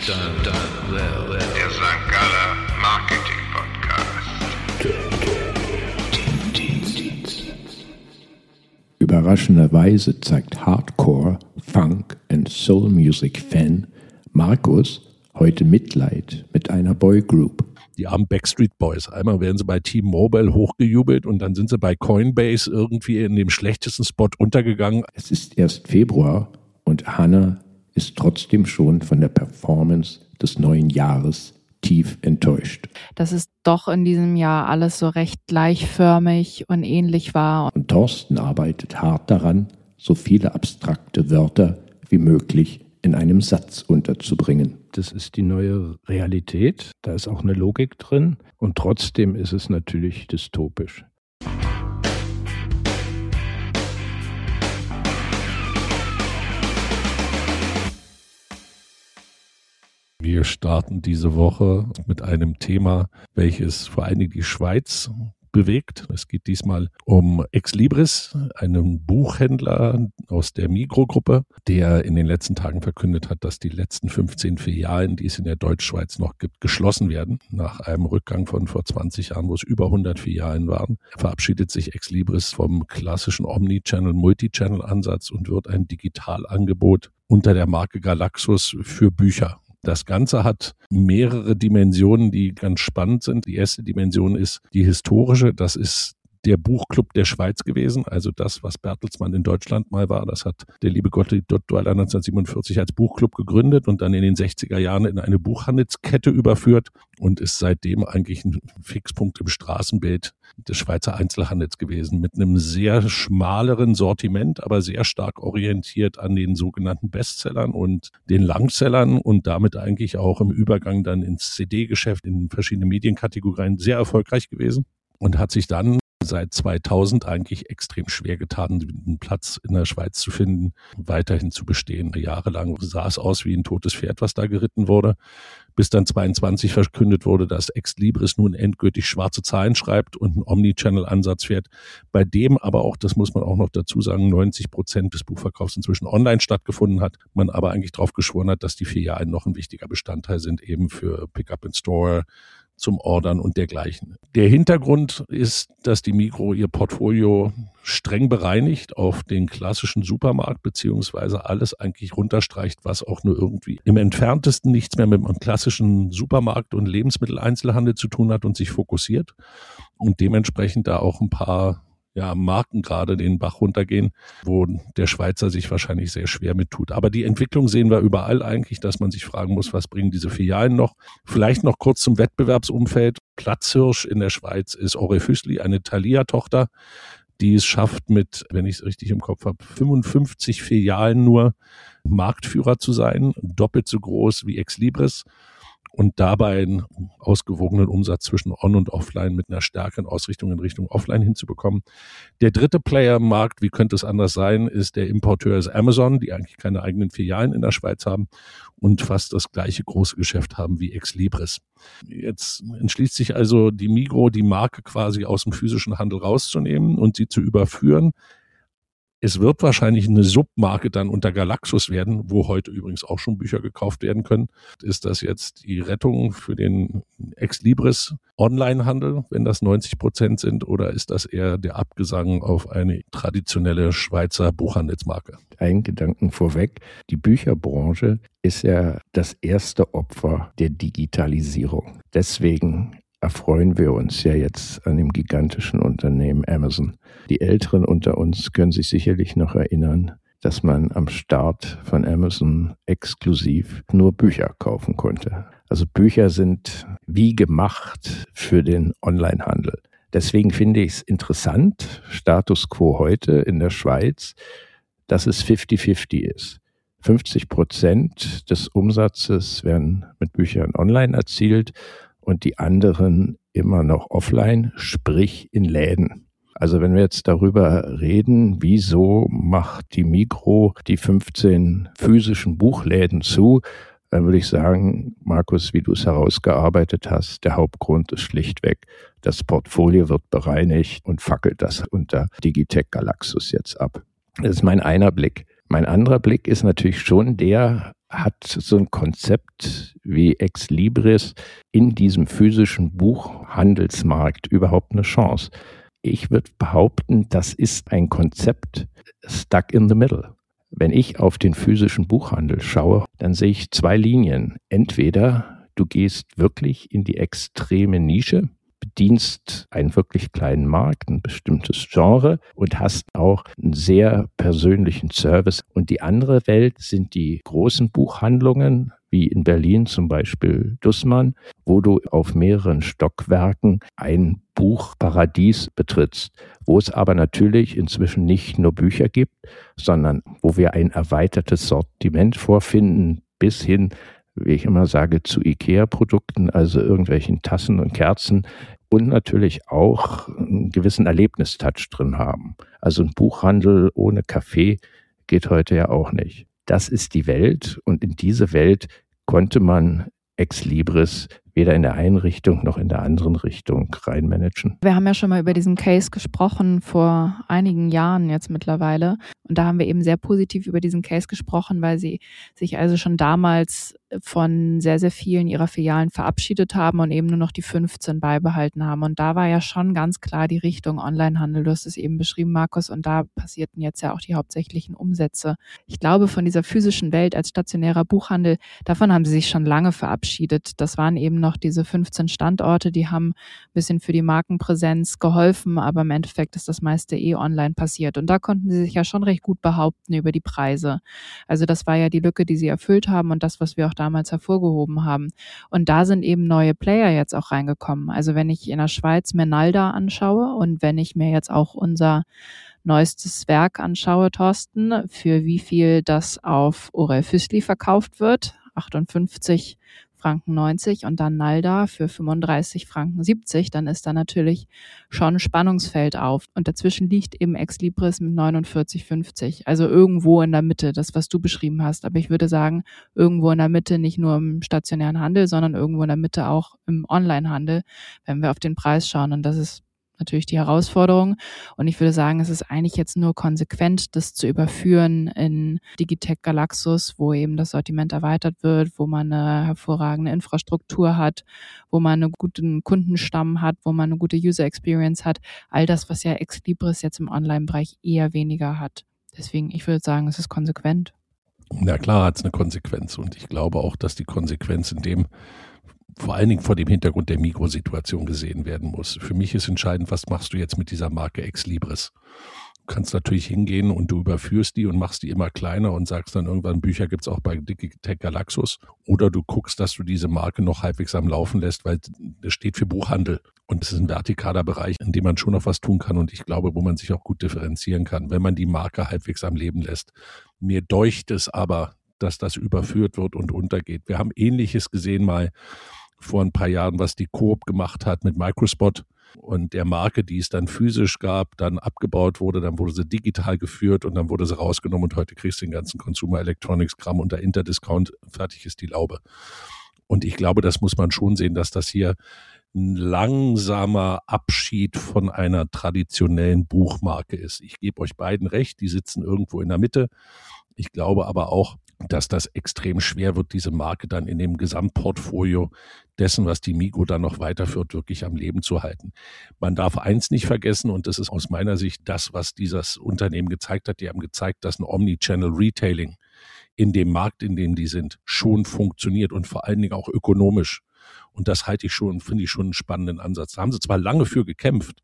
Der St. Galler Marketing Podcast. Überraschenderweise zeigt Hardcore, Funk and Soul Music Fan Markus heute Mitleid mit einer Boygroup. Die armen Backstreet Boys. Einmal werden sie bei T-Mobile hochgejubelt und dann sind sie bei Coinbase irgendwie in dem schlechtesten Spot untergegangen. Es ist erst Februar und Hannah ist trotzdem schon von der Performance des neuen Jahres tief enttäuscht. Dass es doch in diesem Jahr alles so recht gleichförmig und ähnlich war. Und Thorsten arbeitet hart daran, so viele abstrakte Wörter wie möglich in einem Satz unterzubringen. Das ist die neue Realität, da ist auch eine Logik drin und trotzdem ist es natürlich dystopisch. Wir starten diese Woche mit einem Thema, welches vor allen Dingen die Schweiz bewegt. Es geht diesmal um Exlibris, einen Buchhändler aus der Migros-Gruppe, der in den letzten Tagen verkündet hat, dass die letzten 15 Filialen, die es in der Deutschschweiz noch gibt, geschlossen werden. Nach einem Rückgang von vor 20 Jahren, wo es über 100 Filialen waren, verabschiedet sich Exlibris vom klassischen Omnichannel, Multichannel-Ansatz und wird ein Digitalangebot unter der Marke Galaxus für Bücher. Das Ganze hat mehrere Dimensionen, die ganz spannend sind. Die erste Dimension ist die historische. Das ist der Buchclub der Schweiz gewesen. Also das, was Bertelsmann in Deutschland mal war, das hat der liebe Gottlieb Duttweiler 1947 als Buchclub gegründet und dann in den 60er Jahren in eine Buchhandelskette überführt und ist seitdem eigentlich ein Fixpunkt im Straßenbild des Schweizer Einzelhandels gewesen, mit einem sehr schmaleren Sortiment, aber sehr stark orientiert an den sogenannten Bestsellern und den Langsellern und damit eigentlich auch im Übergang dann ins CD-Geschäft in verschiedene Medienkategorien sehr erfolgreich gewesen und hat sich dann seit 2000 eigentlich extrem schwer getan, einen Platz in der Schweiz zu finden, weiterhin zu bestehen. Jahrelang sah es aus wie ein totes Pferd, was da geritten wurde, bis dann 22 verkündet wurde, dass Exlibris nun endgültig schwarze Zahlen schreibt und einen Omnichannel-Ansatz fährt, bei dem aber auch, das muss man auch noch dazu sagen, 90% des Buchverkaufs inzwischen online stattgefunden hat, man aber eigentlich darauf geschworen hat, dass die Filialen noch ein wichtiger Bestandteil sind, eben für Pickup in Store, zum Ordern und dergleichen. Der Hintergrund ist, dass die Migros ihr Portfolio streng bereinigt auf den klassischen Supermarkt, beziehungsweise alles eigentlich runterstreicht, was auch nur irgendwie im Entferntesten nichts mehr mit einem klassischen Supermarkt und Lebensmitteleinzelhandel zu tun hat und sich fokussiert und dementsprechend da auch ein paar Marken gerade den Bach runtergehen, wo der Schweizer sich wahrscheinlich sehr schwer mit tut. Aber die Entwicklung sehen wir überall eigentlich, dass man sich fragen muss, was bringen diese Filialen noch? Vielleicht noch kurz zum Wettbewerbsumfeld. Platzhirsch in der Schweiz ist Orefüsli, eine Thalia-Tochter, die es schafft mit, wenn ich es richtig im Kopf habe, 55 Filialen nur Marktführer zu sein, doppelt so groß wie Exlibris. Und dabei einen ausgewogenen Umsatz zwischen On- und Offline mit einer stärkeren Ausrichtung in Richtung Offline hinzubekommen. Der dritte Player im Markt, wie könnte es anders sein, ist der Importeur ist Amazon, die eigentlich keine eigenen Filialen in der Schweiz haben und fast das gleiche große Geschäft haben wie Exlibris. Jetzt entschließt sich also die Migros, die Marke quasi aus dem physischen Handel rauszunehmen und sie zu überführen. Es wird wahrscheinlich eine Submarke dann unter Galaxus werden, wo heute übrigens auch schon Bücher gekauft werden können. Ist das jetzt die Rettung für den Exlibris Onlinehandel, wenn das 90% sind, oder ist das eher der Abgesang auf eine traditionelle Schweizer Buchhandelsmarke? Ein Gedanken vorweg. Die Bücherbranche ist ja das erste Opfer der Digitalisierung. Deswegen erfreuen wir uns ja jetzt an dem gigantischen Unternehmen Amazon. Die Älteren unter uns können sich sicherlich noch erinnern, dass man am Start von Amazon exklusiv nur Bücher kaufen konnte. Also Bücher sind wie gemacht für den Onlinehandel. Deswegen finde ich es interessant, Status quo heute in der Schweiz, dass es 50-50 ist. 50% des Umsatzes werden mit Büchern online erzielt und die anderen immer noch offline, sprich in Läden. Also wenn wir jetzt darüber reden, wieso macht die Migros die 15 physischen Buchläden zu, dann würde ich sagen, Markus, wie du es herausgearbeitet hast, der Hauptgrund ist schlichtweg, das Portfolio wird bereinigt und fackelt das unter Digitec Galaxus jetzt ab. Das ist mein einer Blick. Mein anderer Blick ist natürlich schon der, hat so ein Konzept wie Ex Libris in diesem physischen Buchhandelsmarkt überhaupt eine Chance? Ich würde behaupten, das ist ein Konzept stuck in the middle. Wenn ich auf den physischen Buchhandel schaue, dann sehe ich 2 Linien. Entweder du gehst wirklich in die extreme Nische, bedienst einen wirklich kleinen Markt, ein bestimmtes Genre und hast auch einen sehr persönlichen Service. Und die andere Welt sind die großen Buchhandlungen, wie in Berlin zum Beispiel Dussmann, wo du auf mehreren Stockwerken ein Buchparadies betrittst, wo es aber natürlich inzwischen nicht nur Bücher gibt, sondern wo wir ein erweitertes Sortiment vorfinden, bis hin, wie ich immer sage, zu IKEA-Produkten, also irgendwelchen Tassen und Kerzen und natürlich auch einen gewissen Erlebnistouch drin haben. Also ein Buchhandel ohne Kaffee geht heute ja auch nicht. Das ist die Welt und in diese Welt konnte man Ex Libris weder in der einen Richtung noch in der anderen Richtung reinmanagen. Wir haben ja schon mal über diesen Case gesprochen vor einigen Jahren jetzt mittlerweile. Und da haben wir eben sehr positiv über diesen Case gesprochen, weil sie sich also schon damals von sehr, sehr vielen ihrer Filialen verabschiedet haben und eben nur noch die 15 beibehalten haben. Und da war ja schon ganz klar die Richtung Onlinehandel. Du hast es eben beschrieben, Markus, und da passierten jetzt ja auch die hauptsächlichen Umsätze. Ich glaube, von dieser physischen Welt als stationärer Buchhandel, davon haben sie sich schon lange verabschiedet. Das waren eben noch diese 15 Standorte, die haben ein bisschen für die Markenpräsenz geholfen, aber im Endeffekt ist das meiste online passiert. Und da konnten sie sich ja schon recht gut behaupten über die Preise. Also das war ja die Lücke, die sie erfüllt haben und das, was wir auch damals hervorgehoben haben. Und da sind eben neue Player jetzt auch reingekommen. Also wenn ich in der Schweiz mir Nalda anschaue und wenn ich mir jetzt auch unser neuestes Werk anschaue, Thorsten, für wie viel das auf Orell Füssli verkauft wird, 58,90 Franken und dann Nalda für 35,70 Franken, dann ist da natürlich schon ein Spannungsfeld auf. Und dazwischen liegt eben Ex Libris mit 49,50. Also irgendwo in der Mitte, das, was du beschrieben hast. Aber ich würde sagen, irgendwo in der Mitte, nicht nur im stationären Handel, sondern irgendwo in der Mitte auch im Onlinehandel, wenn wir auf den Preis schauen. Und das ist natürlich die Herausforderung. Und ich würde sagen, es ist eigentlich jetzt nur konsequent, das zu überführen in Digitec Galaxus, wo eben das Sortiment erweitert wird, wo man eine hervorragende Infrastruktur hat, wo man einen guten Kundenstamm hat, wo man eine gute User Experience hat. All das, was ja Ex Libris jetzt im Online-Bereich eher weniger hat. Deswegen, ich würde sagen, es ist konsequent. Na klar hat es eine Konsequenz. Und ich glaube auch, dass die Konsequenz in dem vor allen Dingen vor dem Hintergrund der Mikrosituation gesehen werden muss. Für mich ist entscheidend, was machst du jetzt mit dieser Marke Ex Libris? Du kannst natürlich hingehen und du überführst die und machst die immer kleiner und sagst dann irgendwann, Bücher gibt es auch bei Digitec Galaxus. Oder du guckst, dass du diese Marke noch halbwegs am Laufen lässt, weil es steht für Buchhandel. Und es ist ein vertikaler Bereich, in dem man schon noch was tun kann und ich glaube, wo man sich auch gut differenzieren kann, wenn man die Marke halbwegs am Leben lässt. Mir deucht es aber, dass das überführt wird und untergeht. Wir haben Ähnliches gesehen mal vor ein paar Jahren, was die Coop gemacht hat mit Microspot und der Marke, die es dann physisch gab, dann abgebaut wurde, dann wurde sie digital geführt und dann wurde sie rausgenommen und heute kriegst du den ganzen Consumer Electronics Kram unter Interdiscount, fertig ist die Laube. Und ich glaube, das muss man schon sehen, dass das hier ein langsamer Abschied von einer traditionellen Buchmarke ist. Ich gebe euch beiden recht, die sitzen irgendwo in der Mitte. Ich glaube aber auch, dass das extrem schwer wird, diese Marke dann in dem Gesamtportfolio dessen, was die Migros dann noch weiterführt, wirklich am Leben zu halten. Man darf eins nicht vergessen, und das ist aus meiner Sicht das, was dieses Unternehmen gezeigt hat. Die haben gezeigt, dass ein Omnichannel Retailing in dem Markt, in dem die sind, schon funktioniert und vor allen Dingen auch ökonomisch. Und das finde ich schon einen spannenden Ansatz. Da haben sie zwar lange für gekämpft,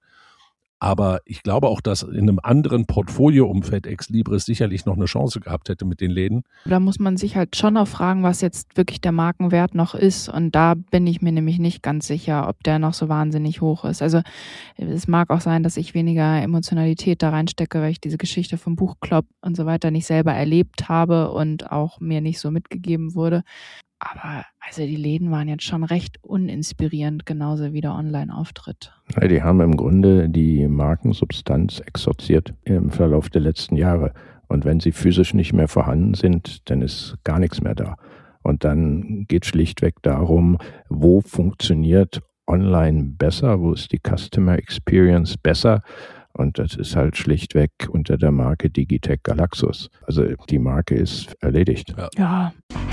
aber ich glaube auch, dass in einem anderen Portfolioumfeld Ex Libris sicherlich noch eine Chance gehabt hätte mit den Läden. Da muss man sich halt schon auch fragen, was jetzt wirklich der Markenwert noch ist. Und da bin ich mir nämlich nicht ganz sicher, ob der noch so wahnsinnig hoch ist. Also es mag auch sein, dass ich weniger Emotionalität da reinstecke, weil ich diese Geschichte vom Buchclub und so weiter nicht selber erlebt habe und auch mir nicht so mitgegeben wurde. Aber also die Läden waren jetzt schon recht uninspirierend, genauso wie der Online-Auftritt. Ja, die haben im Grunde die Markensubstanz exorziert im Verlauf der letzten Jahre. Und wenn sie physisch nicht mehr vorhanden sind, dann ist gar nichts mehr da. Und dann geht schlichtweg darum, wo funktioniert online besser, wo ist die Customer Experience besser. Und das ist halt schlichtweg unter der Marke Digitec Galaxus. Also die Marke ist erledigt. Ja.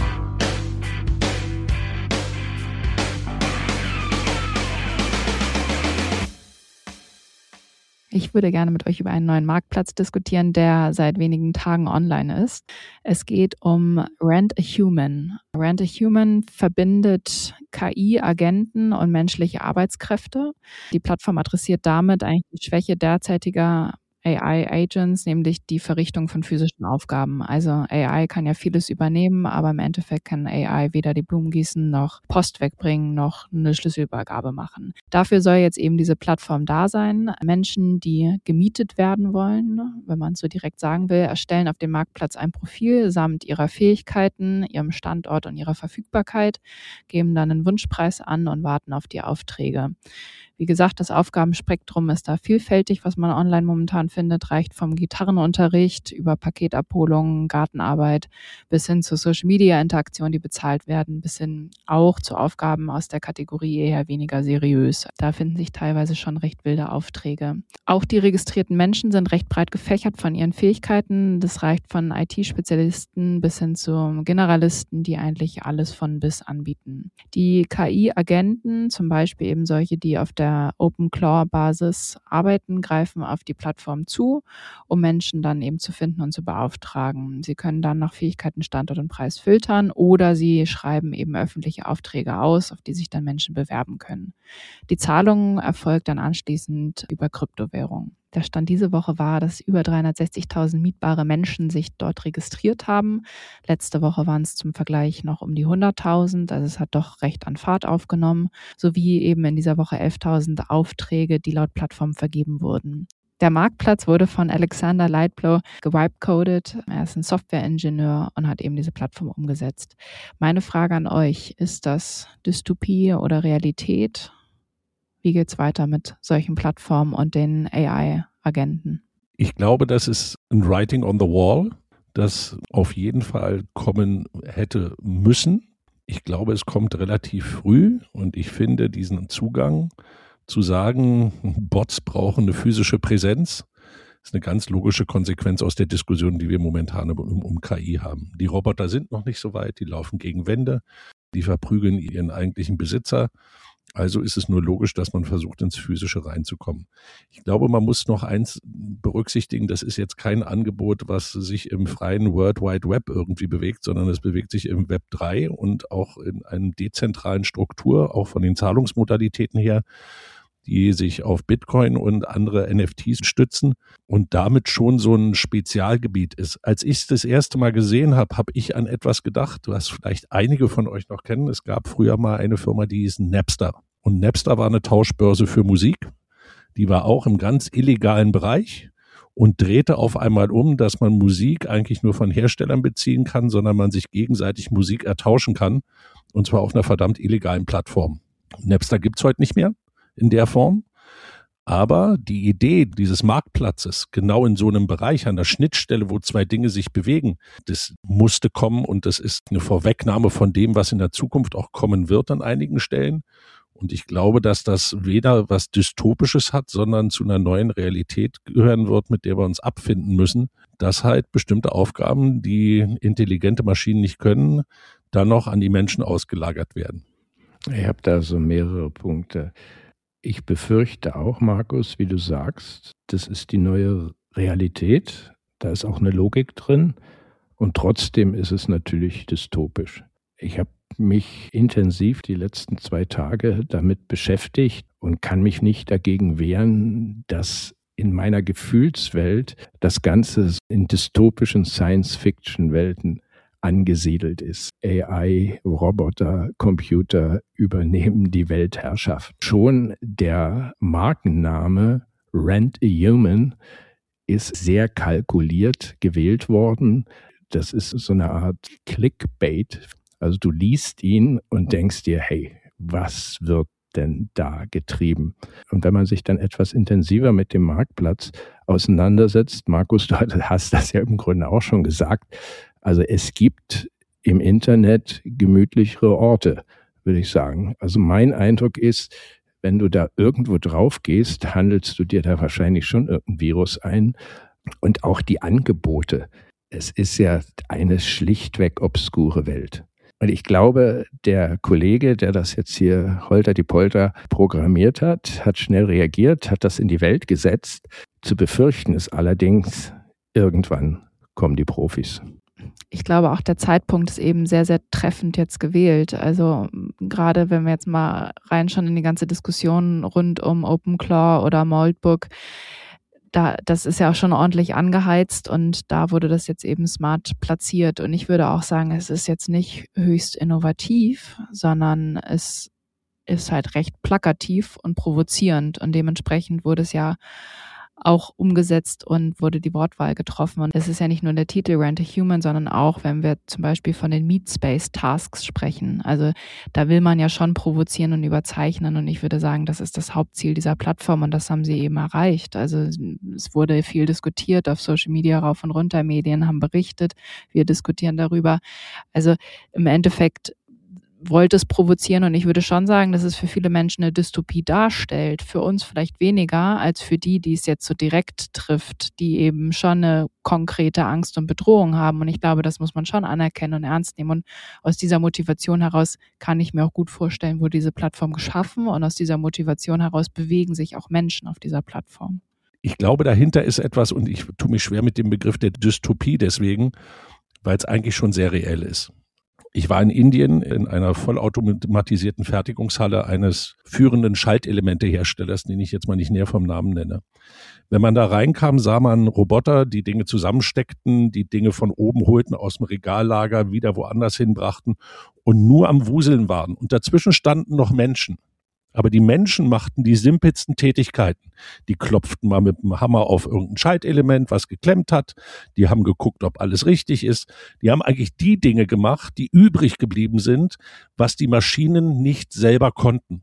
Ich würde gerne mit euch über einen neuen Marktplatz diskutieren, der seit wenigen Tagen online ist. Es geht um Rent a Human. Rent a Human verbindet KI-Agenten und menschliche Arbeitskräfte. Die Plattform adressiert damit eigentlich die Schwäche derzeitiger AI-Agents, nämlich die Verrichtung von physischen Aufgaben. Also AI kann ja vieles übernehmen, aber im Endeffekt kann AI weder die Blumen gießen, noch Post wegbringen, noch eine Schlüsselübergabe machen. Dafür soll jetzt eben diese Plattform da sein. Menschen, die gemietet werden wollen, wenn man es so direkt sagen will, erstellen auf dem Marktplatz ein Profil samt ihrer Fähigkeiten, ihrem Standort und ihrer Verfügbarkeit, geben dann einen Wunschpreis an und warten auf die Aufträge. Wie gesagt, das Aufgabenspektrum ist da vielfältig, was man online momentan findet, reicht vom Gitarrenunterricht über Paketabholungen, Gartenarbeit bis hin zur Social-Media-Interaktion, die bezahlt werden, bis hin auch zu Aufgaben aus der Kategorie eher weniger seriös. Da finden sich teilweise schon recht wilde Aufträge. Auch die registrierten Menschen sind recht breit gefächert von ihren Fähigkeiten. Das reicht von IT-Spezialisten bis hin zu Generalisten, die eigentlich alles von bis anbieten. Die KI-Agenten, zum Beispiel eben solche, die auf der OpenClaw-Basis arbeiten, greifen auf die Plattform zu, um Menschen dann eben zu finden und zu beauftragen. Sie können dann nach Fähigkeiten, Standort und Preis filtern oder sie schreiben eben öffentliche Aufträge aus, auf die sich dann Menschen bewerben können. Die Zahlung erfolgt dann anschließend über Kryptowährungen. Der Stand diese Woche war, dass über 360.000 mietbare Menschen sich dort registriert haben. Letzte Woche waren es zum Vergleich noch um die 100.000, also es hat doch recht an Fahrt aufgenommen, sowie eben in dieser Woche 11.000 Aufträge, die laut Plattform vergeben wurden. Der Marktplatz wurde von Alexander Lightblow gewipecodet. Er ist ein Softwareingenieur und hat eben diese Plattform umgesetzt. Meine Frage an euch, ist das Dystopie oder Realität? Wie geht's weiter mit solchen Plattformen und den AI-Agenten? Ich glaube, das ist ein Writing on the Wall, das auf jeden Fall kommen hätte müssen. Ich glaube, es kommt relativ früh und ich finde diesen Zugang zu sagen, Bots brauchen eine physische Präsenz, ist eine ganz logische Konsequenz aus der Diskussion, die wir momentan um KI haben. Die Roboter sind noch nicht so weit, die laufen gegen Wände, die verprügeln ihren eigentlichen Besitzer. Also ist es nur logisch, dass man versucht, ins Physische reinzukommen. Ich glaube, man muss noch eins berücksichtigen, das ist jetzt kein Angebot, was sich im freien World Wide Web irgendwie bewegt, sondern es bewegt sich im Web 3 und auch in einer dezentralen Struktur, auch von den Zahlungsmodalitäten her, die sich auf Bitcoin und andere NFTs stützen und damit schon so ein Spezialgebiet ist. Als ich es das erste Mal gesehen habe, habe ich an etwas gedacht, was vielleicht einige von euch noch kennen. Es gab früher mal eine Firma, die hieß Napster. Und Napster war eine Tauschbörse für Musik. Die war auch im ganz illegalen Bereich und drehte auf einmal um, dass man Musik eigentlich nur von Herstellern beziehen kann, sondern man sich gegenseitig Musik ertauschen kann. Und zwar auf einer verdammt illegalen Plattform. Napster gibt's heute nicht mehr in der Form. Aber die Idee dieses Marktplatzes, genau in so einem Bereich, an der Schnittstelle, wo zwei Dinge sich bewegen, das musste kommen und das ist eine Vorwegnahme von dem, was in der Zukunft auch kommen wird an einigen Stellen. Und ich glaube, dass das weder was Dystopisches hat, sondern zu einer neuen Realität gehören wird, mit der wir uns abfinden müssen, dass halt bestimmte Aufgaben, die intelligente Maschinen nicht können, dann noch an die Menschen ausgelagert werden. Ich habe da so mehrere Punkte. Ich befürchte auch, Markus, wie du sagst, das ist die neue Realität. Da ist auch eine Logik drin. Und trotzdem ist es natürlich dystopisch. Ich habe mich intensiv die letzten 2 Tage damit beschäftigt und kann mich nicht dagegen wehren, dass in meiner Gefühlswelt das Ganze in dystopischen Science-Fiction-Welten angesiedelt ist. AI, Roboter, Computer übernehmen die Weltherrschaft. Schon der Markenname Rent a Human ist sehr kalkuliert gewählt worden. Das ist so eine Art Clickbait. Also du liest ihn und denkst dir, hey, was wird denn da getrieben? Und wenn man sich dann etwas intensiver mit dem Marktplatz auseinandersetzt, Markus, du hast das ja im Grunde auch schon gesagt, also es gibt im Internet gemütlichere Orte, würde ich sagen. Also mein Eindruck ist, wenn du da irgendwo drauf gehst, handelst du dir da wahrscheinlich schon irgendein Virus ein. Und auch die Angebote. Es ist ja eine schlichtweg obskure Welt. Und ich glaube, der Kollege, der das jetzt hier Holter die Polter programmiert hat schnell reagiert, hat das in die Welt gesetzt. Zu befürchten ist allerdings, irgendwann kommen die Profis. Ich glaube, auch der Zeitpunkt ist eben sehr, sehr treffend jetzt gewählt. Also gerade wenn wir jetzt mal reinschauen in die ganze Diskussion rund um OpenClaw oder Moldbook, das ist ja auch schon ordentlich angeheizt und da wurde das jetzt eben smart platziert. Und ich würde auch sagen, es ist jetzt nicht höchst innovativ, sondern es ist halt recht plakativ und provozierend. Und dementsprechend wurde es ja auch umgesetzt und wurde die Wortwahl getroffen. Und es ist ja nicht nur der Titel Rent a Human, sondern auch, wenn wir zum Beispiel von den Meat Space Tasks sprechen. Also da will man ja schon provozieren und überzeichnen. Und ich würde sagen, das ist das Hauptziel dieser Plattform und das haben sie eben erreicht. Also es wurde viel diskutiert auf Social Media, rauf und runter. Medien haben berichtet. Wir diskutieren darüber. Also im Endeffekt wollte es provozieren und ich würde schon sagen, dass es für viele Menschen eine Dystopie darstellt. Für uns vielleicht weniger als für die es jetzt so direkt trifft, die eben schon eine konkrete Angst und Bedrohung haben. Und ich glaube, das muss man schon anerkennen und ernst nehmen. Und aus dieser Motivation heraus kann ich mir auch gut vorstellen, wurde diese Plattform geschaffen und aus dieser Motivation heraus bewegen sich auch Menschen auf dieser Plattform. Ich glaube, dahinter ist etwas, und ich tue mich schwer mit dem Begriff der Dystopie deswegen, weil es eigentlich schon sehr reell ist. Ich war in Indien in einer vollautomatisierten Fertigungshalle eines führenden Schaltelementeherstellers, den ich jetzt mal nicht näher vom Namen nenne. Wenn man da reinkam, sah man Roboter, die Dinge zusammensteckten, die Dinge von oben holten, aus dem Regallager, wieder woanders hinbrachten und nur am Wuseln waren. Und dazwischen standen noch Menschen. Aber die Menschen machten die simpelsten Tätigkeiten. Die klopften mal mit dem Hammer auf irgendein Schaltelement, was geklemmt hat. Die haben geguckt, ob alles richtig ist. Die haben eigentlich die Dinge gemacht, die übrig geblieben sind, was die Maschinen nicht selber konnten.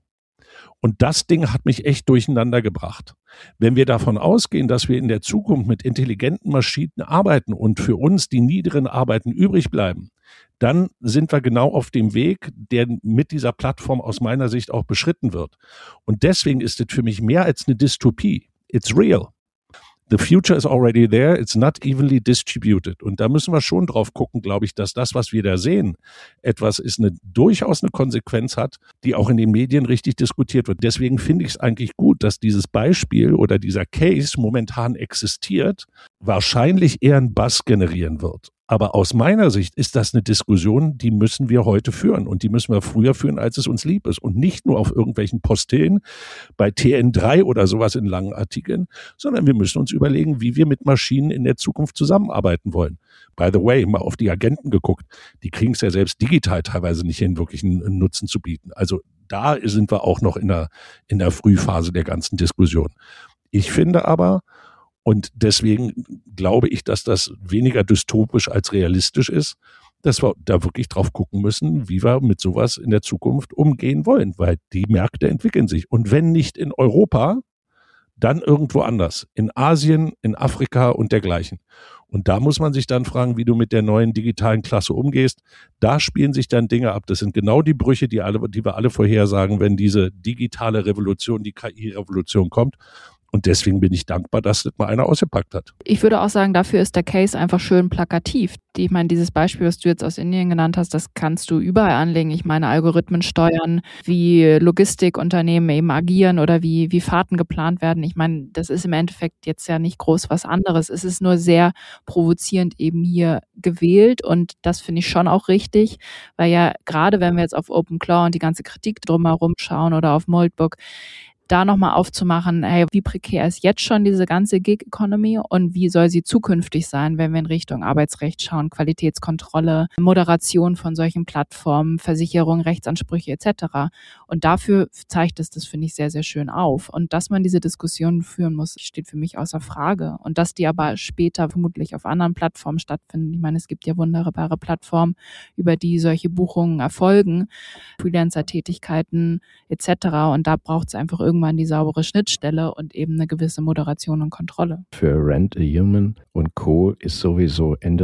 Und das Ding hat mich echt durcheinander gebracht. Wenn wir davon ausgehen, dass wir in der Zukunft mit intelligenten Maschinen arbeiten und für uns die niederen Arbeiten übrig bleiben, dann sind wir genau auf dem Weg, der mit dieser Plattform aus meiner Sicht auch beschritten wird. Und deswegen ist es für mich mehr als eine Dystopie. It's real. The future is already there, it's not evenly distributed. Und da müssen wir schon drauf gucken, glaube ich, dass das, was wir da sehen, etwas ist, durchaus eine Konsequenz hat, die auch in den Medien richtig diskutiert wird. Deswegen finde ich es eigentlich gut, dass dieses Beispiel oder dieser Case momentan existiert, wahrscheinlich eher einen Buzz generieren wird. Aber aus meiner Sicht ist das eine Diskussion, die müssen wir heute führen und die müssen wir früher führen, als es uns lieb ist und nicht nur auf irgendwelchen Postillen bei TN3 oder sowas in langen Artikeln, sondern wir müssen uns überlegen, wie wir mit Maschinen in der Zukunft zusammenarbeiten wollen. By the way, mal auf die Agenten geguckt, die kriegen es ja selbst digital teilweise nicht hin, wirklich einen Nutzen zu bieten. Also da sind wir auch noch in der Frühphase der ganzen Diskussion. Ich finde aber, und deswegen glaube ich, dass das weniger dystopisch als realistisch ist, dass wir da wirklich drauf gucken müssen, wie wir mit sowas in der Zukunft umgehen wollen, weil die Märkte entwickeln sich. Und wenn nicht in Europa, dann irgendwo anders. In Asien, in Afrika und dergleichen. Und da muss man sich dann fragen, wie du mit der neuen digitalen Klasse umgehst. Da spielen sich dann Dinge ab. Das sind genau die Brüche, die wir alle vorhersagen, wenn diese digitale Revolution, die KI-Revolution kommt. Und deswegen bin ich dankbar, dass das mal einer ausgepackt hat. Ich würde auch sagen, dafür ist der Case einfach schön plakativ. Ich meine, dieses Beispiel, was du jetzt aus Indien genannt hast, das kannst du überall anlegen. Ich meine, Algorithmen steuern, wie Logistikunternehmen eben agieren oder wie Fahrten geplant werden. Ich meine, das ist im Endeffekt jetzt ja nicht groß was anderes. Es ist nur sehr provozierend eben hier gewählt und das finde ich schon auch richtig, weil ja gerade wenn wir jetzt auf OpenClaw und die ganze Kritik drumherum schauen oder auf Moldbook, da nochmal aufzumachen, hey, wie prekär ist jetzt schon diese ganze Gig-Economy und wie soll sie zukünftig sein, wenn wir in Richtung Arbeitsrecht schauen, Qualitätskontrolle, Moderation von solchen Plattformen, Versicherung, Rechtsansprüche etc. Und dafür zeigt es das, finde ich, sehr, sehr schön auf. Und dass man diese Diskussion führen muss, steht für mich außer Frage. Und dass die aber später vermutlich auf anderen Plattformen stattfinden. Ich meine, es gibt ja wunderbare Plattformen, über die solche Buchungen erfolgen, Freelancer-Tätigkeiten etc. Und da braucht es einfach irgendwann die saubere Schnittstelle und eben eine gewisse Moderation und Kontrolle. Für Rent a Human und Co. ist sowieso Ende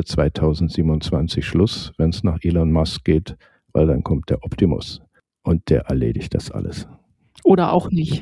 2027 Schluss, wenn es nach Elon Musk geht, weil dann kommt der Optimus und der erledigt das alles. Oder auch nicht.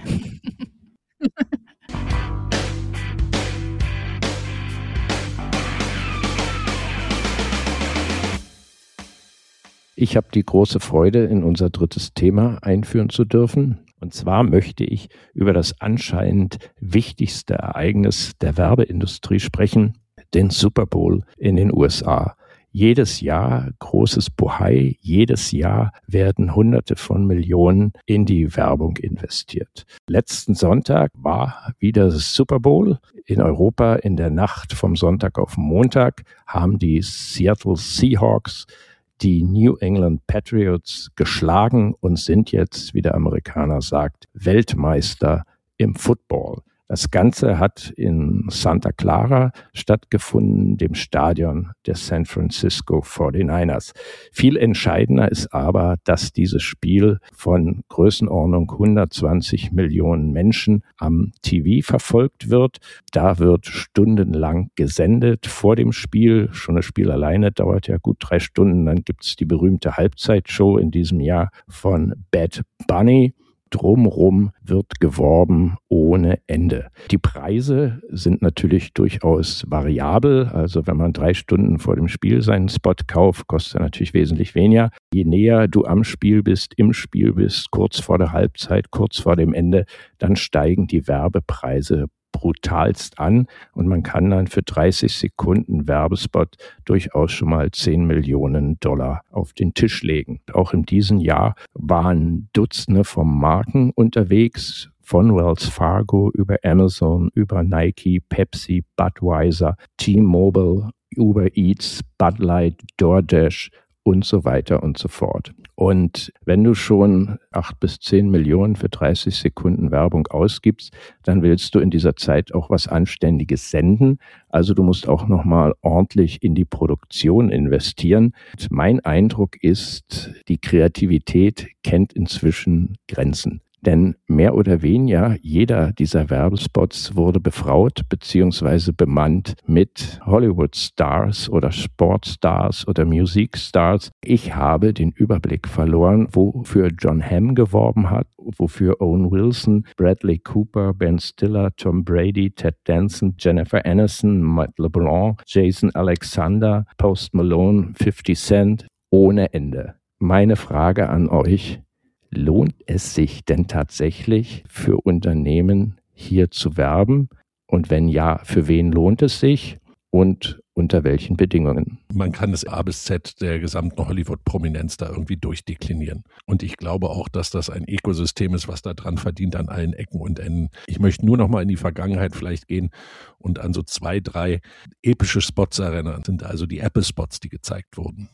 Ich habe die große Freude, in unser drittes Thema einführen zu dürfen. Und zwar möchte ich über das anscheinend wichtigste Ereignis der Werbeindustrie sprechen, den Super Bowl in den USA. Jedes Jahr großes Bohai, jedes Jahr werden Hunderte von Millionen in die Werbung investiert. Letzten Sonntag war wieder das Super Bowl. In Europa in der Nacht vom Sonntag auf Montag haben die Seattle Seahawks die New England Patriots geschlagen und sind jetzt, wie der Amerikaner sagt, Weltmeister im Football. Das Ganze hat in Santa Clara stattgefunden, dem Stadion der San Francisco 49ers. Viel entscheidender ist aber, dass dieses Spiel von Größenordnung 120 Millionen Menschen am TV verfolgt wird. Da wird stundenlang gesendet vor dem Spiel. Schon das Spiel alleine dauert ja gut 3 Stunden. Dann gibt es die berühmte Halbzeitshow in diesem Jahr von Bad Bunny. Drumherum wird geworben ohne Ende. Die Preise sind natürlich durchaus variabel. Also wenn man 3 Stunden vor dem Spiel seinen Spot kauft, kostet er natürlich wesentlich weniger. Je näher du am Spiel bist, im Spiel bist, kurz vor der Halbzeit, kurz vor dem Ende, dann steigen die Werbepreise brutalst an und man kann dann für 30 Sekunden Werbespot durchaus schon mal $10 Millionen auf den Tisch legen. Auch in diesem Jahr waren Dutzende von Marken unterwegs, von Wells Fargo über Amazon, über Nike, Pepsi, Budweiser, T-Mobile, Uber Eats, Bud Light, DoorDash und so weiter und so fort. Und wenn du schon 8 bis 10 Millionen für 30 Sekunden Werbung ausgibst, dann willst du in dieser Zeit auch was Anständiges senden. Also du musst auch nochmal ordentlich in die Produktion investieren. Und mein Eindruck ist, die Kreativität kennt inzwischen Grenzen. Denn mehr oder weniger jeder dieser Werbespots wurde befraut bzw. bemannt mit Hollywood-Stars oder Sportstars oder Musikstars. Ich habe den Überblick verloren, wofür John Hamm geworben hat, wofür Owen Wilson, Bradley Cooper, Ben Stiller, Tom Brady, Ted Danson, Jennifer Aniston, Matt LeBlanc, Jason Alexander, Post Malone, 50 Cent, ohne Ende. Meine Frage an euch: Lohnt es sich denn tatsächlich für Unternehmen hier zu werben? Und wenn ja, für wen lohnt es sich und unter welchen Bedingungen? Man kann das A bis Z der gesamten Hollywood-Prominenz da irgendwie durchdeklinieren. Und ich glaube auch, dass das ein Ökosystem ist, was da dran verdient an allen Ecken und Enden. Ich möchte nur noch mal in die Vergangenheit vielleicht gehen und an so 2, 3 epische Spots erinnern. Das sind also die Apple-Spots, die gezeigt wurden.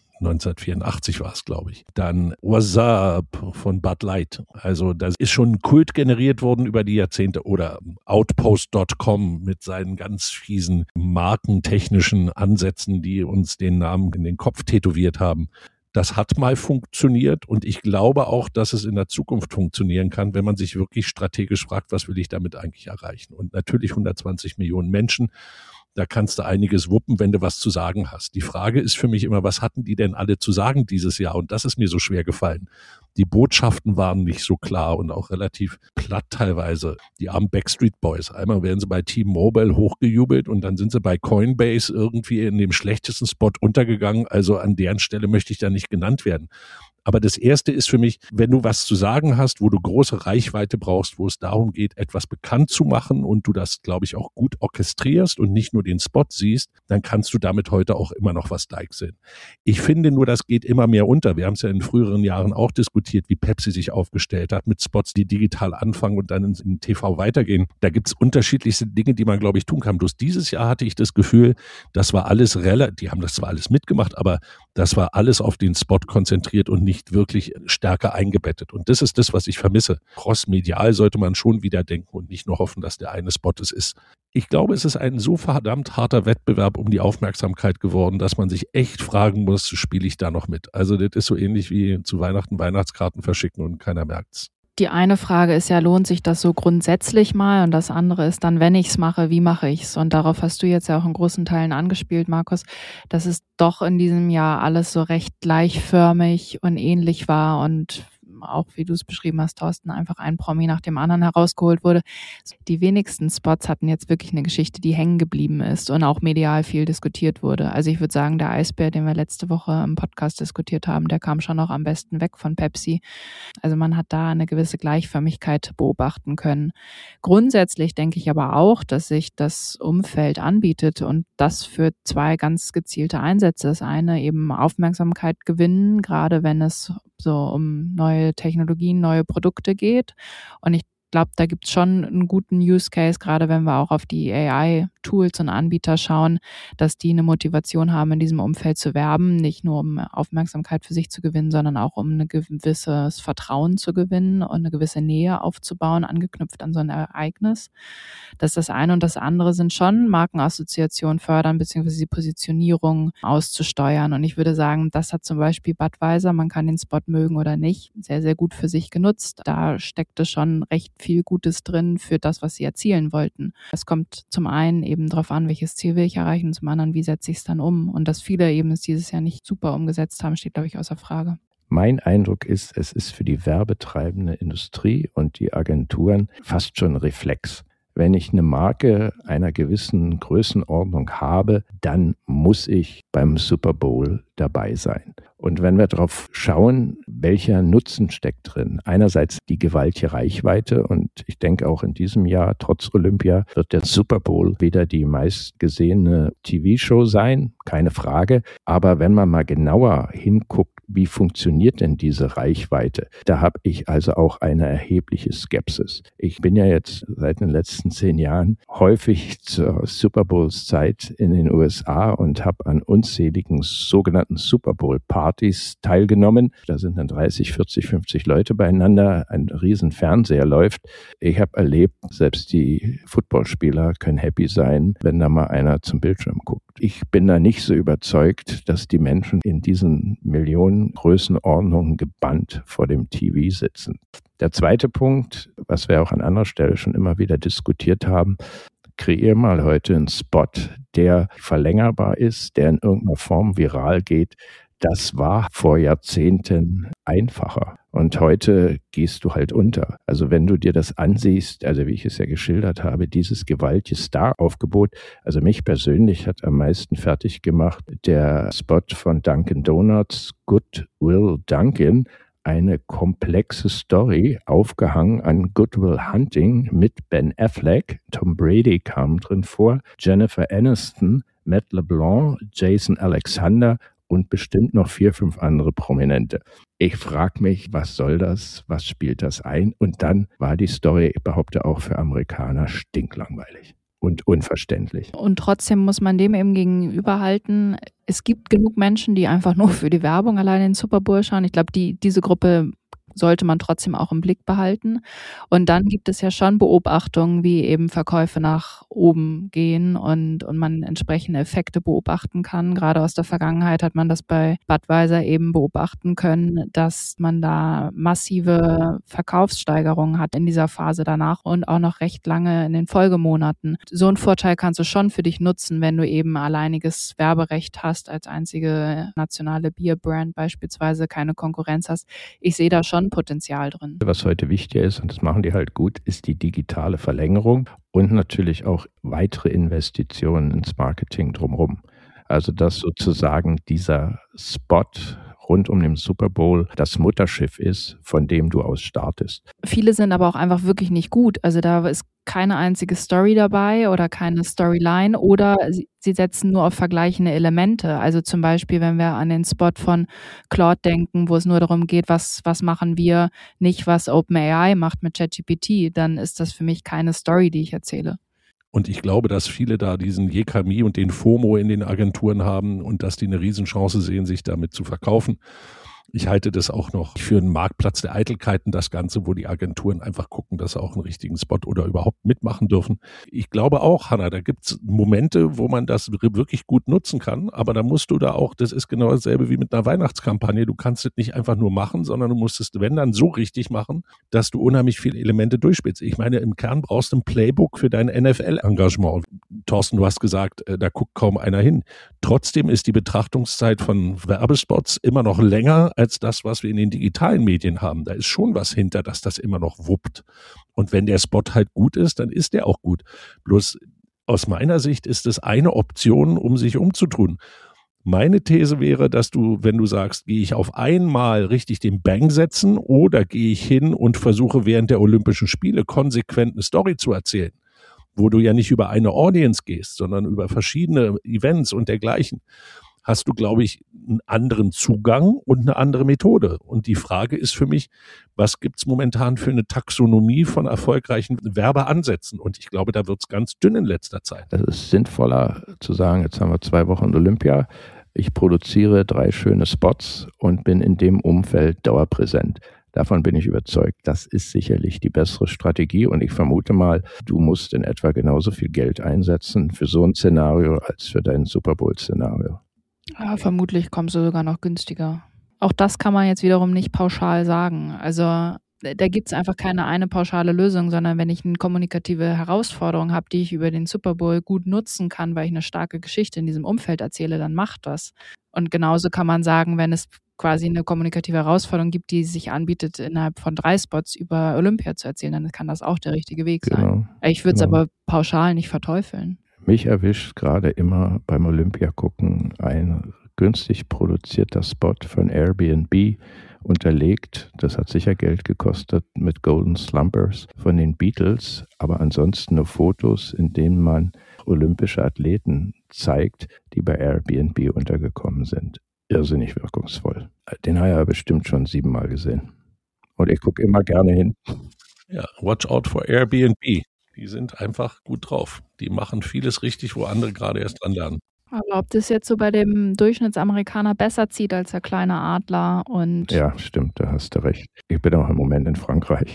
1984 war es, glaube ich. Dann What's Up von Bud Light. Also das ist schon Kult generiert worden über die Jahrzehnte. Oder Outpost.com mit seinen ganz fiesen markentechnischen Ansätzen, die uns den Namen in den Kopf tätowiert haben. Das hat mal funktioniert und ich glaube auch, dass es in der Zukunft funktionieren kann, wenn man sich wirklich strategisch fragt, was will ich damit eigentlich erreichen? Und natürlich 120 Millionen Menschen. Da kannst du einiges wuppen, wenn du was zu sagen hast. Die Frage ist für mich immer, was hatten die denn alle zu sagen dieses Jahr? Und das ist mir so schwer gefallen. Die Botschaften waren nicht so klar und auch relativ platt teilweise. Die armen Backstreet Boys. Einmal werden sie bei T-Mobile hochgejubelt und dann sind sie bei Coinbase irgendwie in dem schlechtesten Spot untergegangen. Also an deren Stelle möchte ich da nicht genannt werden. Aber das Erste ist für mich, wenn du was zu sagen hast, wo du große Reichweite brauchst, wo es darum geht, etwas bekannt zu machen und du das, glaube ich, auch gut orchestrierst und nicht nur den Spot siehst, dann kannst du damit heute auch immer noch was deichseln. Ich finde nur, das geht immer mehr unter. Wir haben es ja in früheren Jahren auch diskutiert, wie Pepsi sich aufgestellt hat mit Spots, die digital anfangen und dann in TV weitergehen. Da gibt es unterschiedlichste Dinge, die man, glaube ich, tun kann. Bloß dieses Jahr hatte ich das Gefühl, das war alles die haben das zwar alles mitgemacht, aber das war alles auf den Spot konzentriert und nicht wirklich stärker eingebettet. Und das ist das, was ich vermisse. Crossmedial sollte man schon wieder denken und nicht nur hoffen, dass der eine Spot es ist. Ich glaube, es ist ein so verdammt harter Wettbewerb um die Aufmerksamkeit geworden, dass man sich echt fragen muss, spiele ich da noch mit? Also das ist so ähnlich wie zu Weihnachten Weihnachtskarten verschicken und keiner merkt's. Die eine Frage ist ja, lohnt sich das so grundsätzlich mal? Und das andere ist dann, wenn ich es mache, wie mache ich es? Und darauf hast du jetzt ja auch in großen Teilen angespielt, Markus, dass es doch in diesem Jahr alles so recht gleichförmig und ähnlich war und auch wie du es beschrieben hast, Thorsten, einfach ein Promi nach dem anderen herausgeholt wurde. Die wenigsten Spots hatten jetzt wirklich eine Geschichte, die hängen geblieben ist und auch medial viel diskutiert wurde. Also ich würde sagen, der Eisbär, den wir letzte Woche im Podcast diskutiert haben, der kam schon noch am besten weg von Pepsi. Also man hat da eine gewisse Gleichförmigkeit beobachten können. Grundsätzlich denke ich aber auch, dass sich das Umfeld anbietet und das für zwei ganz gezielte Einsätze. Das eine eben Aufmerksamkeit gewinnen, gerade wenn es so um neue Technologien, neue Produkte geht. Und ich glaube, da gibt es schon einen guten Use Case, gerade wenn wir auch auf die AI-Tools und Anbieter schauen, dass die eine Motivation haben, in diesem Umfeld zu werben, nicht nur um Aufmerksamkeit für sich zu gewinnen, sondern auch um ein gewisses Vertrauen zu gewinnen und eine gewisse Nähe aufzubauen, angeknüpft an so ein Ereignis. Das ist das eine. Und das andere sind schon Markenassoziationen fördern, beziehungsweise die Positionierung auszusteuern. Und ich würde sagen, das hat zum Beispiel Budweiser, man kann den Spot mögen oder nicht, sehr, sehr gut für sich genutzt. Da steckte schon recht viel Gutes drin für das, was sie erzielen wollten. Es kommt zum einen eben darauf an, welches Ziel will ich erreichen, und zum anderen, wie setze ich es dann um. Und dass viele eben es dieses Jahr nicht super umgesetzt haben, steht, glaube ich, außer Frage. Mein Eindruck ist, es ist für die werbetreibende Industrie und die Agenturen fast schon Reflex. Wenn ich eine Marke einer gewissen Größenordnung habe, dann muss ich beim Super Bowl dabei sein. Und wenn wir darauf schauen, welcher Nutzen steckt drin, einerseits die gewaltige Reichweite, und ich denke auch in diesem Jahr, trotz Olympia, wird der Super Bowl wieder die meistgesehene TV-Show sein, keine Frage. Aber wenn man mal genauer hinguckt, wie funktioniert denn diese Reichweite? Da habe ich also auch eine erhebliche Skepsis. Ich bin ja jetzt seit den letzten 10 Jahren häufig zur Super Bowls Zeit in den USA und habe an unzähligen sogenannten Super Bowl Partys teilgenommen. Da sind dann 30, 40, 50 Leute beieinander. Ein riesen Fernseher läuft. Ich habe erlebt, selbst die Footballspieler können happy sein, wenn da mal einer zum Bildschirm guckt. Ich bin da nicht so überzeugt, dass die Menschen in diesen Millionen Größenordnungen gebannt vor dem TV sitzen. Der zweite Punkt, was wir auch an anderer Stelle schon immer wieder diskutiert haben, kreier mal heute einen Spot, der verlängerbar ist, der in irgendeiner Form viral geht. Das war vor Jahrzehnten einfacher. Und heute gehst du halt unter. Also wenn du dir das ansiehst, also wie ich es ja geschildert habe, dieses gewaltige Star-Aufgebot, also mich persönlich hat am meisten fertig gemacht der Spot von Dunkin' Donuts, Good Will Dunkin', eine komplexe Story, aufgehangen an Good Will Hunting mit Ben Affleck. Tom Brady kam drin vor, Jennifer Aniston, Matt LeBlanc, Jason Alexander und bestimmt noch 4, 5 andere Prominente. Ich frage mich, was soll das? Was spielt das ein? Und dann war die Story, ich behaupte auch für Amerikaner, stinklangweilig und unverständlich. Und trotzdem muss man dem eben gegenüberhalten, es gibt genug Menschen, die einfach nur für die Werbung alleine in den Super Bowl schauen. Ich glaube, diese Gruppe sollte man trotzdem auch im Blick behalten. Und dann gibt es ja schon Beobachtungen, wie eben Verkäufe nach oben gehen und man entsprechende Effekte beobachten kann. Gerade aus der Vergangenheit hat man das bei Budweiser eben beobachten können, dass man da massive Verkaufssteigerungen hat in dieser Phase danach und auch noch recht lange in den Folgemonaten. So einen Vorteil kannst du schon für dich nutzen, wenn du eben alleiniges Werberecht hast, als einzige nationale Bierbrand beispielsweise keine Konkurrenz hast. Ich sehe da schon Potenzial drin. Was heute wichtiger ist, und das machen die halt gut, ist die digitale Verlängerung und natürlich auch weitere Investitionen ins Marketing drumherum. Also dass sozusagen dieser Spot rund um den Super Bowl das Mutterschiff ist, von dem du aus startest. Viele sind aber auch einfach wirklich nicht gut. Also da ist keine einzige Story dabei oder keine Storyline oder sie setzen nur auf vergleichende Elemente. Also zum Beispiel, wenn wir an den Spot von Claude denken, wo es nur darum geht, was machen wir, nicht was OpenAI macht mit ChatGPT, dann ist das für mich keine Story, die ich erzähle. Und ich glaube, dass viele da diesen Jekami und den FOMO in den Agenturen haben und dass die eine Riesenchance sehen, sich damit zu verkaufen. Ich halte das auch noch für einen Marktplatz der Eitelkeiten, das Ganze, wo die Agenturen einfach gucken, dass sie auch einen richtigen Spot oder überhaupt mitmachen dürfen. Ich glaube auch, Hanna, da gibt es Momente, wo man das wirklich gut nutzen kann, aber da musst du da auch, das ist genau dasselbe wie mit einer Weihnachtskampagne, du kannst es nicht einfach nur machen, sondern du musst es, wenn dann, so richtig machen, dass du unheimlich viele Elemente durchspielst. Ich meine, im Kern brauchst du ein Playbook für dein NFL-Engagement. Thorsten, du hast gesagt, da guckt kaum einer hin. Trotzdem ist die Betrachtungszeit von Werbespots immer noch länger als das, was wir in den digitalen Medien haben. Da ist schon was hinter, dass das immer noch wuppt. Und wenn der Spot halt gut ist, dann ist der auch gut. Bloß aus meiner Sicht ist es eine Option, um sich umzutun. Meine These wäre, dass du, wenn du sagst, gehe ich auf einmal richtig den Bang setzen oder gehe ich hin und versuche während der Olympischen Spiele konsequent eine Story zu erzählen, wo du ja nicht über eine Audience gehst, sondern über verschiedene Events und dergleichen, hast du, glaube ich, einen anderen Zugang und eine andere Methode. Und die Frage ist für mich, was gibt es momentan für eine Taxonomie von erfolgreichen Werbeansätzen? Und ich glaube, da wird es ganz dünn in letzter Zeit. Es ist sinnvoller zu sagen, jetzt haben wir 2 Wochen Olympia, ich produziere 3 schöne Spots und bin in dem Umfeld dauerpräsent. Davon bin ich überzeugt. Das ist sicherlich die bessere Strategie und ich vermute mal, du musst in etwa genauso viel Geld einsetzen für so ein Szenario als für dein Super Bowl-Szenario. Ja, vermutlich kommst du sogar noch günstiger. Auch das kann man jetzt wiederum nicht pauschal sagen. Also da gibt es einfach keine eine pauschale Lösung, sondern wenn ich eine kommunikative Herausforderung habe, die ich über den Super Bowl gut nutzen kann, weil ich eine starke Geschichte in diesem Umfeld erzähle, dann macht das. Und genauso kann man sagen, wenn es quasi eine kommunikative Herausforderung gibt, die sich anbietet, innerhalb von 3 Spots über Olympia zu erzählen, dann kann das auch der richtige Weg sein. Ich würde es aber pauschal nicht verteufeln. Mich erwischt gerade immer beim Olympia gucken ein günstig produzierter Spot von Airbnb, unterlegt, das hat sicher Geld gekostet, mit Golden Slumbers von den Beatles, aber ansonsten nur Fotos, in denen man olympische Athleten zeigt, die bei Airbnb untergekommen sind. Irrsinnig wirkungsvoll. Den habe ich ja bestimmt schon 7-mal gesehen. Und ich gucke immer gerne hin. Ja, watch out for Airbnb. Die sind einfach gut drauf. Die machen vieles richtig, wo andere gerade erst anlernen. Aber ob das jetzt so bei dem Durchschnittsamerikaner besser zieht als der kleine Adler und... Ja, stimmt, da hast du recht. Ich bin auch im Moment in Frankreich.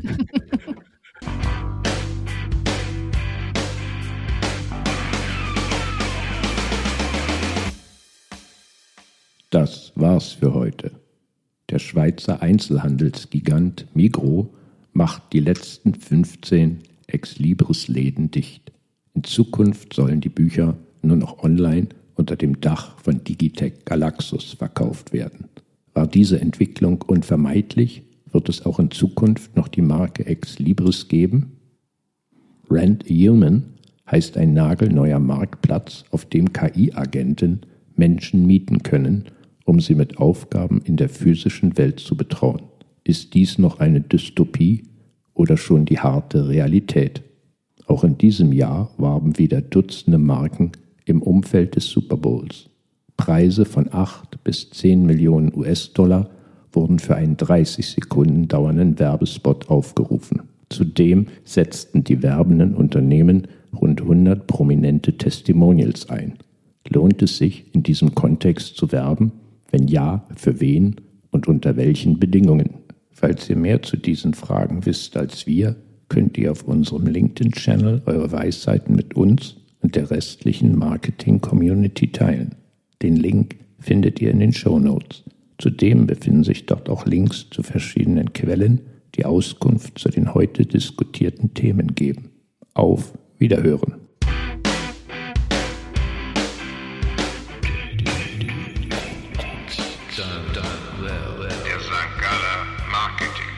Das war's für heute. Der Schweizer Einzelhandelsgigant Migros macht die letzten 15 Ex-Libris-Läden dicht. In Zukunft sollen die Bücher nur noch online unter dem Dach von Digitec Galaxus verkauft werden. War diese Entwicklung unvermeidlich, wird es auch in Zukunft noch die Marke Ex-Libris geben? Rent a Human heißt ein nagelneuer Marktplatz, auf dem KI-Agenten Menschen mieten können, um sie mit Aufgaben in der physischen Welt zu betrauen. Ist dies noch eine Dystopie oder schon die harte Realität? Auch in diesem Jahr warben wieder Dutzende Marken im Umfeld des Super Bowls. Preise von 8 bis 10 Millionen US-Dollar wurden für einen 30 Sekunden dauernden Werbespot aufgerufen. Zudem setzten die werbenden Unternehmen rund 100 prominente Testimonials ein. Lohnt es sich, in diesem Kontext zu werben? Wenn ja, für wen und unter welchen Bedingungen? Falls ihr mehr zu diesen Fragen wisst als wir, könnt ihr auf unserem LinkedIn-Channel eure Weisheiten mit uns und der restlichen Marketing-Community teilen. Den Link findet ihr in den Shownotes. Zudem befinden sich dort auch Links zu verschiedenen Quellen, die Auskunft zu den heute diskutierten Themen geben. Auf Wiederhören! Der St. Galler Marketing.